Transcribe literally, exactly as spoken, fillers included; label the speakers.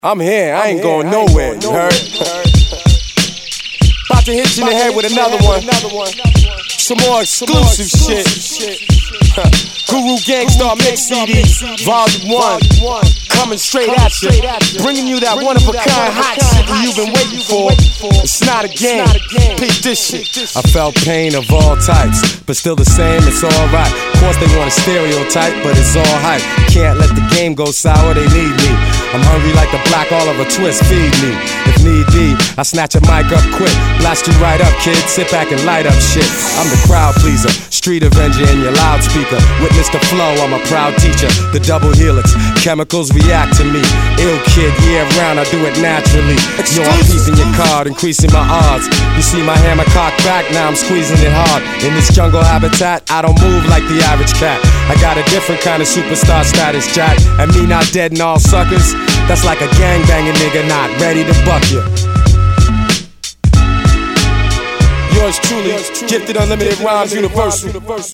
Speaker 1: I'm here, I ain't going nowhere, you heard? About to hit you in the head with another one. Some more exclusive shit. Guru Gang Starr Mix C D, Volume one. Coming straight at you, bringing you that one-of-a-kind hot shit that you've been waiting for. It's not a game, pick this shit. I felt pain of all types, but still the same, it's alright. Of course they want a stereotype, but it's all hype. Can't let the game go sour, they need me. I'm hungry like the Black Oliver Twist, feed me. If need be, I snatch a mic up quick, blast you right up, kid, sit back and light up shit. I'm the crowd pleaser, street avenger in your loudspeaker. Witness the flow, I'm a proud teacher. The double helix, chemicals react to me. Ill kid, year round, I do it naturally. Yo, I'm peeping your card, increasing my odds. You see my hammer cocked back, now I'm squeezing it hard. In this jungle habitat, I don't move like the average cat. I got a different kind of superstar status, Jack. And me not dead and all suckers, that's like a gangbanging nigga not ready to buck you. Yours truly, Gifted Unlimited Rhymes Universal.